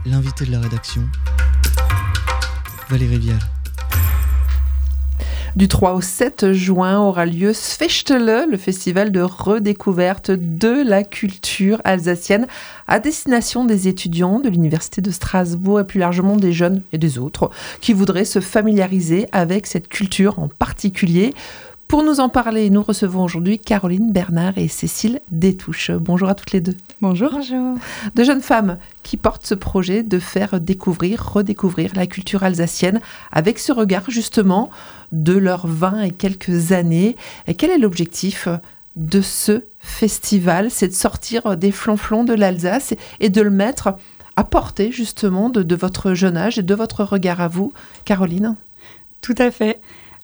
L'invité de la rédaction, Valérie Vial. Du 3 au 7 juin aura lieu Sfechtele, le festival de redécouverte de la culture alsacienne à destination des étudiants de l'Université de Strasbourg et plus largement des jeunes et des autres qui voudraient se familiariser avec cette culture en particulier. Pour nous en parler, nous recevons aujourd'hui Caroline Bernard et Cécile Détouche. Bonjour à toutes les deux. Bonjour. Bonjour. Deux jeunes femmes qui portent ce projet de faire redécouvrir la culture alsacienne avec ce regard justement de leurs 20 et quelques années. Et quel est l'objectif de ce festival ? C'est de sortir des flonflons de l'Alsace et de le mettre à portée justement de votre jeune âge et de votre regard à vous, Caroline. Tout à fait.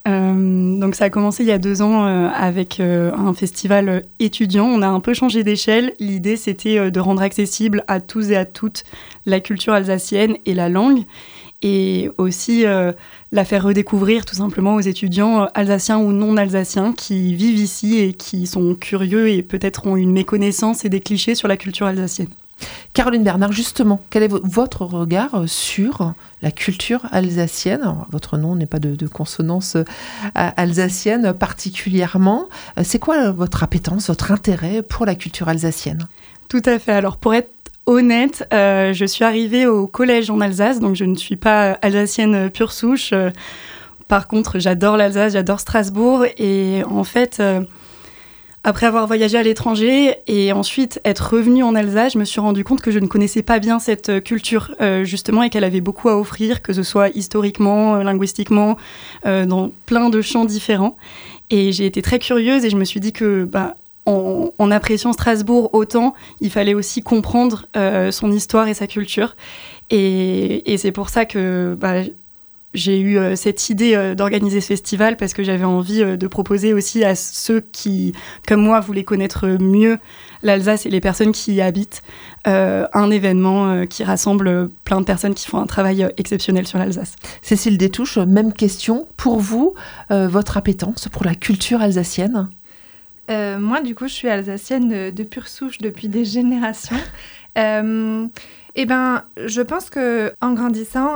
Donc ça a commencé il y a 2 ans avec un festival étudiant. On a un peu changé d'échelle. L'idée, c'était de rendre accessible à tous et à toutes la culture alsacienne et la langue. Et aussi la faire redécouvrir tout simplement aux étudiants alsaciens ou non alsaciens qui vivent ici et qui sont curieux et peut-être ont une méconnaissance et des clichés sur la culture alsacienne. Caroline Bernard, justement, quel est votre regard sur la culture alsacienne ? Alors, votre nom n'est pas de consonance alsacienne particulièrement. C'est quoi votre appétence, votre intérêt pour la culture alsacienne ? Tout à fait. Alors, pour être honnête, je suis arrivée au collège en Alsace, donc je ne suis pas alsacienne pure souche. Par contre, j'adore l'Alsace, j'adore Strasbourg. Et en fait, après avoir voyagé à l'étranger et ensuite être revenue en Alsace, je me suis rendu compte que je ne connaissais pas bien cette culture, justement, et qu'elle avait beaucoup à offrir, que ce soit historiquement, linguistiquement, dans plein de champs différents. Et j'ai été très curieuse et je me suis dit que, en appréciant Strasbourg autant, il fallait aussi comprendre son histoire et sa culture. Et c'est pour ça que j'ai eu cette idée d'organiser ce festival, parce que j'avais envie de proposer aussi à ceux qui, comme moi, voulaient connaître mieux l'Alsace et les personnes qui y habitent, un événement qui rassemble plein de personnes qui font un travail exceptionnel sur l'Alsace. Cécile Détouche, même question. Pour vous, votre appétence pour la culture alsacienne ? Moi, du coup, je suis alsacienne de pure souche depuis des générations. Je pense qu'en grandissant,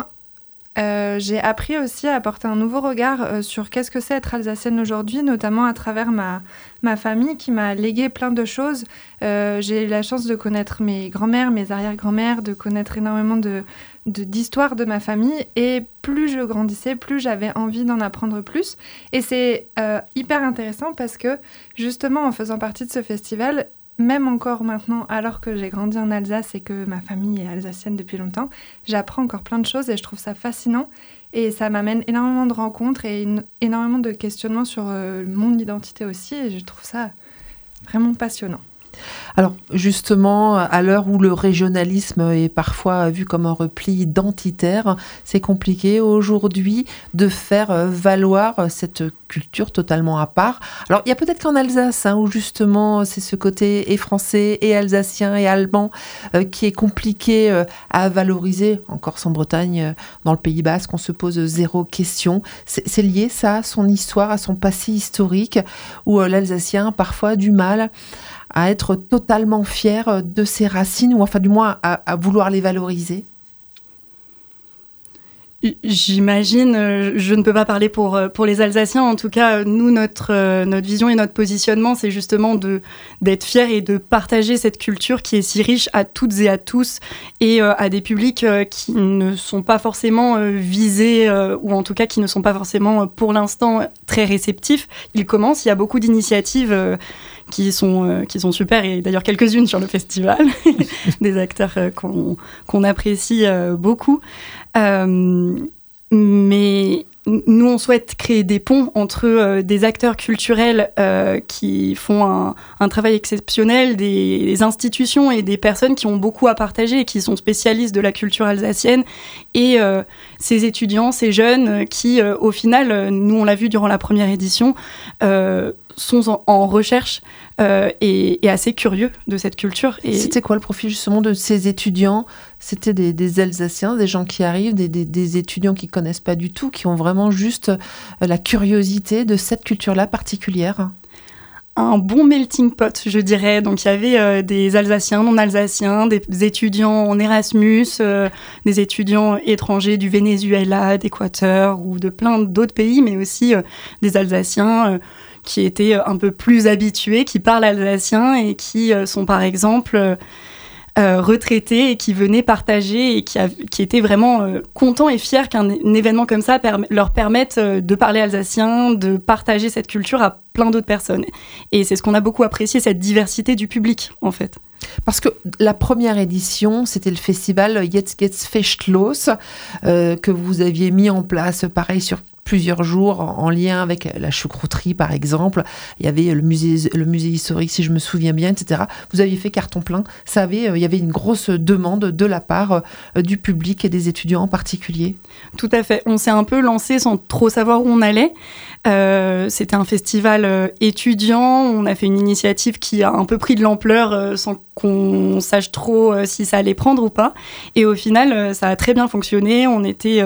j'ai appris aussi à apporter un nouveau regard sur qu'est-ce que c'est être alsacienne aujourd'hui, notamment à travers ma famille qui m'a légué plein de choses. J'ai eu la chance de connaître mes grands-mères, mes arrière-grands-mères, de connaître énormément d'histoires de ma famille. Et plus je grandissais, plus j'avais envie d'en apprendre plus. Et c'est hyper intéressant parce que, justement, en faisant partie de ce festival, même encore maintenant, alors que j'ai grandi en Alsace et que ma famille est alsacienne depuis longtemps, j'apprends encore plein de choses et je trouve ça fascinant. Et ça m'amène énormément de rencontres et énormément de questionnements sur mon identité aussi. Et je trouve ça vraiment passionnant. Alors justement, à l'heure où le régionalisme est parfois vu comme un repli identitaire, c'est compliqué aujourd'hui de faire valoir cette culture totalement à part. Alors il y a peut-être qu'en Alsace, où justement c'est ce côté et français et alsacien et allemand qui est compliqué à valoriser. En Corse-en-Bretagne, dans le Pays Basque, on se pose 0 question. C'est lié ça à son histoire, à son passé historique, où l'Alsacien a parfois du mal à être totalement fier de ses racines, ou enfin du moins à vouloir les valoriser ? J'imagine, je ne peux pas parler pour les Alsaciens, en tout cas, nous, notre vision et notre positionnement, c'est justement d'être fiers et de partager cette culture qui est si riche à toutes et à tous, et à des publics qui ne sont pas forcément visés, ou en tout cas qui ne sont pas forcément, pour l'instant, très réceptifs. Il y a beaucoup d'initiatives qui sont super, et d'ailleurs quelques-unes sur le festival, des acteurs qu'on apprécie beaucoup. Mais nous, on souhaite créer des ponts entre des acteurs culturels qui font un travail exceptionnel, des institutions et des personnes qui ont beaucoup à partager et qui sont spécialistes de la culture alsacienne, et ces étudiants, ces jeunes qui, au final, nous, on l'a vu durant la première édition, sont en recherche et assez curieux de cette culture. Et c'était quoi le profil justement de ces étudiants ? C'était des Alsaciens, des gens qui arrivent, des étudiants qui ne connaissent pas du tout, qui ont vraiment juste la curiosité de cette culture-là particulière ? un bon melting pot, je dirais. Donc, il y avait des Alsaciens, non-Alsaciens, des étudiants en Erasmus, des étudiants étrangers du Venezuela, d'Équateur ou de plein d'autres pays, mais aussi des Alsaciens qui étaient un peu plus habitués, qui parlent alsacien et qui sont, par exemple... retraités et qui venaient partager et qui étaient vraiment contents et fiers qu'un événement comme ça leur permette de parler alsacien, de partager cette culture à plein d'autres personnes. Et c'est ce qu'on a beaucoup apprécié, cette diversité du public, en fait. Parce que la première édition, c'était le festival Jetzt geht's Festlos, que vous aviez mis en place, pareil, sur plusieurs jours, en lien avec la choucrouterie, par exemple. Il y avait le musée historique, si je me souviens bien, etc. Vous aviez fait carton plein. Il y avait une grosse demande de la part du public et des étudiants en particulier. Tout à fait. On s'est un peu lancé sans trop savoir où on allait. C'était un festival étudiant. On a fait une initiative qui a un peu pris de l'ampleur sans qu'on sache trop si ça allait prendre ou pas. Et au final, ça a très bien fonctionné. On était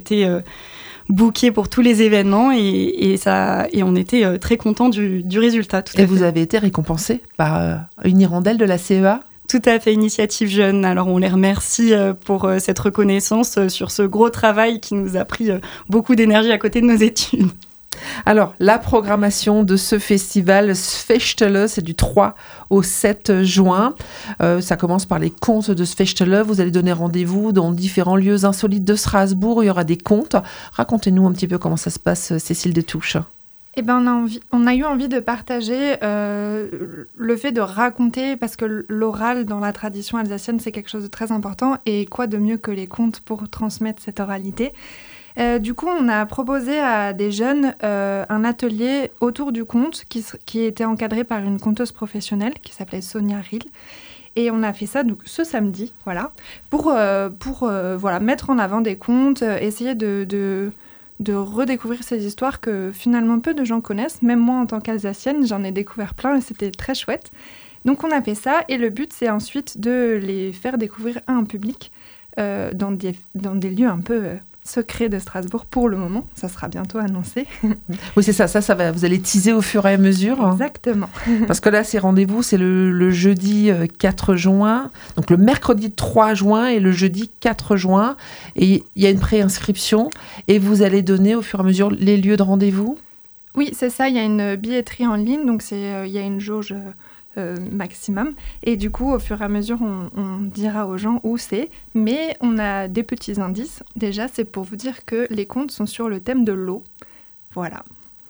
bookés pour tous les événements et on était très contents du résultat. Et vous avez été récompensé par une hirondelle de la CEA ? Tout à fait, Initiative Jeune. Alors, on les remercie pour cette reconnaissance sur ce gros travail qui nous a pris beaucoup d'énergie à côté de nos études. Alors, la programmation de ce festival Sfechtele, c'est du 3 au 7 juin. Ça commence par les contes de Sfechtele. Vous allez donner rendez-vous dans différents lieux insolites de Strasbourg. Il y aura des contes. Racontez-nous un petit peu comment ça se passe, Cécile Detouche. Eh ben, on a eu envie de partager le fait de raconter, parce que l'oral dans la tradition alsacienne, c'est quelque chose de très important. Et quoi de mieux que les contes pour transmettre cette oralité ? Du coup, on a proposé à des jeunes un atelier autour du conte qui était encadré par une conteuse professionnelle qui s'appelait Sonia Rill. Et on a fait ça donc, ce samedi, voilà, pour mettre en avant des contes, essayer de redécouvrir ces histoires que finalement peu de gens connaissent. Même moi, en tant qu'Alsacienne, j'en ai découvert plein et c'était très chouette. Donc on a fait ça et le but, c'est ensuite de les faire découvrir à un public dans des lieux un peu... secret de Strasbourg pour le moment, ça sera bientôt annoncé. Oui, c'est ça va, vous allez teaser au fur et à mesure. Exactement. Parce que là, ces rendez-vous, c'est le jeudi 4 juin, donc le mercredi 3 juin et le jeudi 4 juin. Et il y a une préinscription et vous allez donner au fur et à mesure les lieux de rendez-vous ? Oui, c'est ça, il y a une billetterie en ligne, donc il y a une jauge... maximum. Et du coup, au fur et à mesure, on dira aux gens où c'est. Mais on a des petits indices. Déjà, c'est pour vous dire que les contes sont sur le thème de l'eau. Voilà.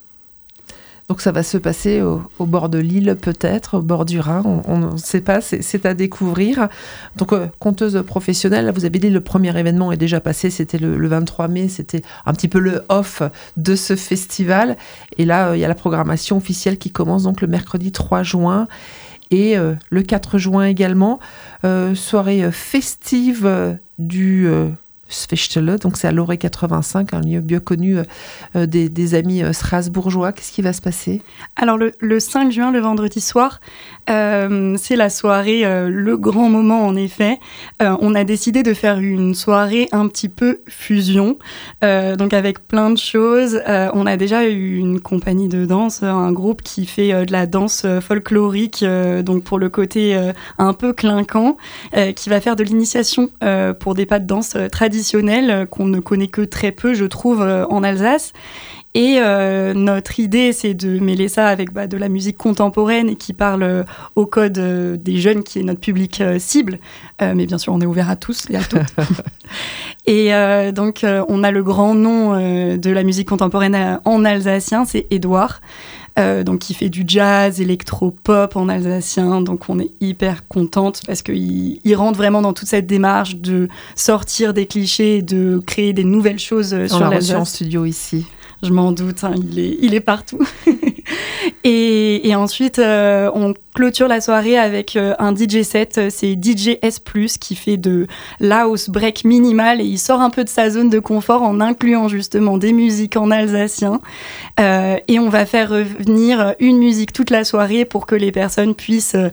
Donc ça va se passer au bord de l'île, peut-être, au bord du Rhin. On ne sait pas, c'est à découvrir. Donc, conteuse professionnelle, vous avez dit le premier événement est déjà passé, c'était le 23 mai, c'était un petit peu le off de ce festival. Et là, il y a la programmation officielle qui commence donc le mercredi 3 juin. Et le 4 juin également, soirée festive du... Sfechtele, donc c'est à Loré 85, un lieu bien connu des amis strasbourgeois. Qu'est-ce qui va se passer ? Alors le 5 juin, le vendredi soir, c'est la soirée, le grand moment en effet. On a décidé de faire une soirée un petit peu fusion, donc avec plein de choses. On a déjà eu une compagnie de danse, un groupe qui fait de la danse folklorique, donc pour le côté un peu clinquant, qui va faire de l'initiation pour des pas de danse traditionnels qu'on ne connaît que très peu, je trouve, en Alsace. Et notre idée, c'est de mêler ça avec de la musique contemporaine et qui parle au code des jeunes, qui est notre public cible. Mais bien sûr, on est ouvert à tous et à toutes. Et donc, on a le grand nom de la musique contemporaine en alsacien, c'est Édouard. Donc qui fait du jazz, électro-pop en alsacien, donc on est hyper contente parce qu'il rentre vraiment dans toute cette démarche de sortir des clichés et de créer des nouvelles choses sur l'Alsace. On l'a reçu en studio ici. Je m'en doute, hein, il est partout. Et ensuite, on clôture la soirée avec un DJ set, c'est DJ S+, qui fait de la house break minimal et il sort un peu de sa zone de confort en incluant justement des musiques en alsacien. Et on va faire revenir une musique toute la soirée pour que les personnes puissent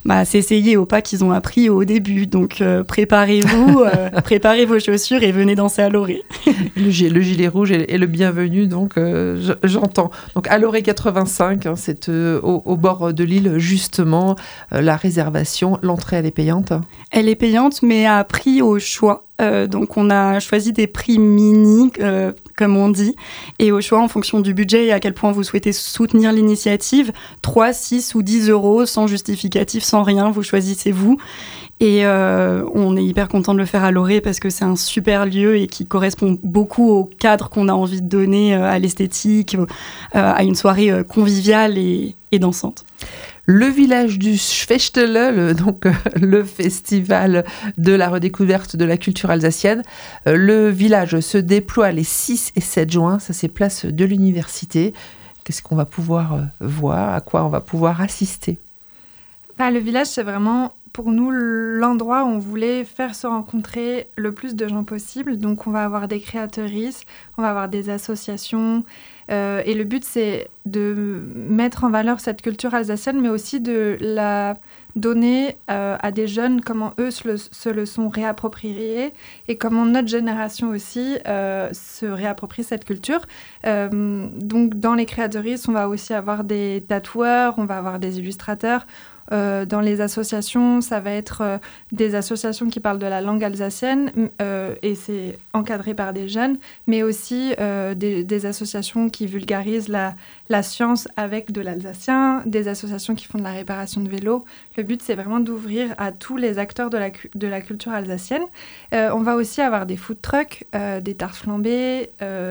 s'essayer aux pas qu'ils ont appris au début. Donc préparez-vous, préparez vos chaussures et venez danser à Loré. Le gilet rouge est le bienvenu, donc j'entends. Donc à Loré 85, hein, c'est au bord de l'île, justement, la réservation, l'entrée elle est payante. Elle est payante, mais à prix au choix. Donc on a choisi des prix mini, comme on dit, et au choix en fonction du budget et à quel point vous souhaitez soutenir l'initiative, 3, 6 ou 10 euros, sans justificatif, sans rien, vous choisissez vous. Et on est hyper content de le faire à Loré parce que c'est un super lieu et qui correspond beaucoup au cadre qu'on a envie de donner à l'esthétique, à une soirée conviviale et dansante. Le village du Schwestele, donc le festival de la redécouverte de la culture alsacienne. Le village se déploie les 6 et 7 juin, ça c'est place de l'université. Qu'est-ce qu'on va pouvoir voir, à quoi on va pouvoir assister? Le village, c'est vraiment pour nous l'endroit où on voulait faire se rencontrer le plus de gens possible. Donc on va avoir des créatrices, on va avoir des associations. Et le but, c'est de mettre en valeur cette culture alsacienne, mais aussi de la donner à des jeunes, comment eux se le sont réappropriés et comment notre génération aussi se réapproprie cette culture. Donc dans les créatrices, on va aussi avoir des tatoueurs, on va avoir des illustrateurs. Dans les associations, ça va être des associations qui parlent de la langue alsacienne et c'est encadré par des jeunes, mais aussi des associations qui vulgarisent la science avec de l'alsacien, des associations qui font de la réparation de vélos. Le but, c'est vraiment d'ouvrir à tous les acteurs de la culture alsacienne. On va aussi avoir des food trucks, des tartes flambées,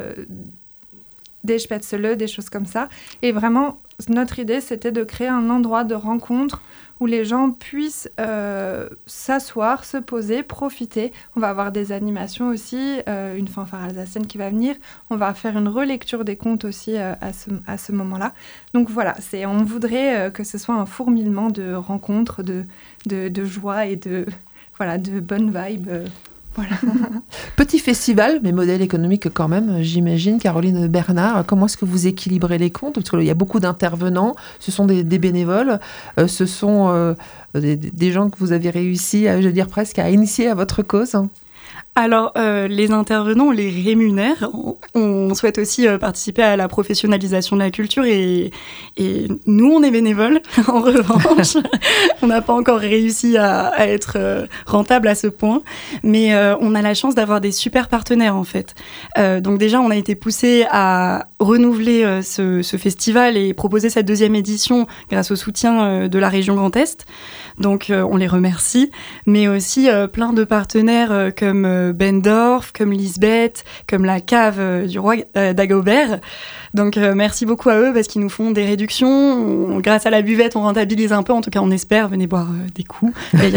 des spätzle, des choses comme ça. Et vraiment, notre idée, c'était de créer un endroit de rencontre où les gens puissent s'asseoir, se poser, profiter. On va avoir des animations aussi, une fanfare alsacienne qui va venir. On va faire une relecture des contes aussi à ce moment-là. Donc voilà, on voudrait que ce soit un fourmillement de rencontres, de joie et de bonnes vibes. Voilà. Petit festival, mais modèle économique quand même, j'imagine. Caroline Bernard, comment est-ce que vous équilibrez les comptes? Parce qu'il y a beaucoup d'intervenants, ce sont des bénévoles, ce sont des gens que vous avez réussi, presque à initier à votre cause. Alors, les intervenants, on les rémunère. On souhaite aussi participer à la professionnalisation de la culture et nous, on est bénévoles. En revanche, on n'a pas encore réussi à être rentable à ce point. Mais on a la chance d'avoir des super partenaires, en fait. Donc déjà, on a été poussé à renouveler ce festival et proposer cette 2e édition grâce au soutien de la région Grand Est. Donc, on les remercie. Mais aussi plein de partenaires comme Bendorf, comme Lisbeth, comme la cave du roi Dagobert. Donc merci beaucoup à eux parce qu'ils nous font des réductions. Grâce à la buvette, on rentabilise un peu. En tout cas, on espère. Venez boire des coups.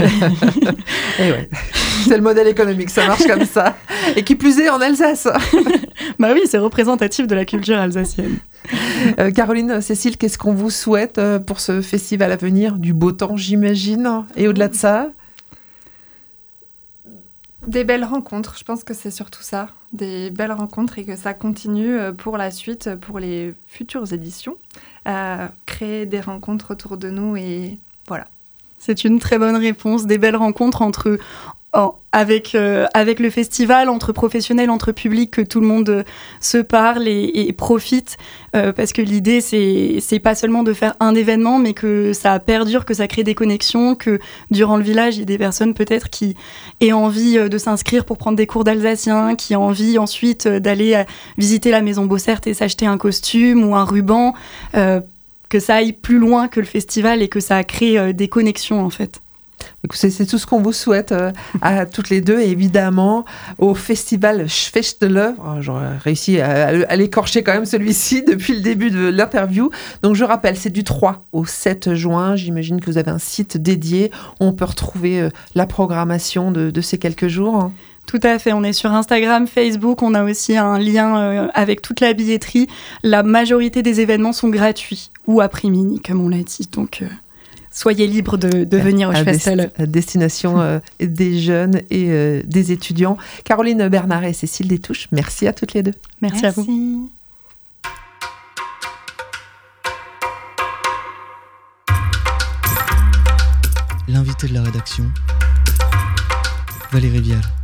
Et ouais. C'est le modèle économique, ça marche comme ça. Et qui plus est en Alsace. Bah oui, c'est représentatif de la culture alsacienne. Caroline, Cécile, qu'est-ce qu'on vous souhaite pour ce festival à venir? Du beau temps, j'imagine. Et au-delà de ça? Des belles rencontres, je pense que c'est surtout ça, des belles rencontres et que ça continue pour la suite, pour les futures éditions, à créer des rencontres autour de nous et voilà. C'est une très bonne réponse, des belles rencontres avec le festival, entre professionnels, entre publics, que tout le monde se parle et profite, parce que l'idée, c'est pas seulement de faire un événement, mais que ça perdure, que ça crée des connexions, que durant le village, il y a des personnes peut-être qui aient envie de s'inscrire pour prendre des cours d'alsacien, qui aient envie ensuite d'aller visiter la maison Bossert et s'acheter un costume ou un ruban, que ça aille plus loin que le festival et que ça crée des connexions, en fait. C'est tout ce qu'on vous souhaite à toutes les deux, et évidemment au festival Schwestele. J'aurais réussi à l'écorcher quand même celui-ci depuis le début de l'interview. Donc je rappelle, c'est du 3 au 7 juin. J'imagine que vous avez un site dédié où on peut retrouver la programmation de ces quelques jours. Tout à fait, on est sur Instagram, Facebook, on a aussi un lien avec toute la billetterie. La majorité des événements sont gratuits ou à prix mini, comme on l'a dit, donc... Soyez libres de venir au Schwestele. À destination des jeunes et des étudiants. Caroline Bernard et Cécile Détouche, merci à toutes les deux. Merci à vous. de la rédaction, Valérie Vial.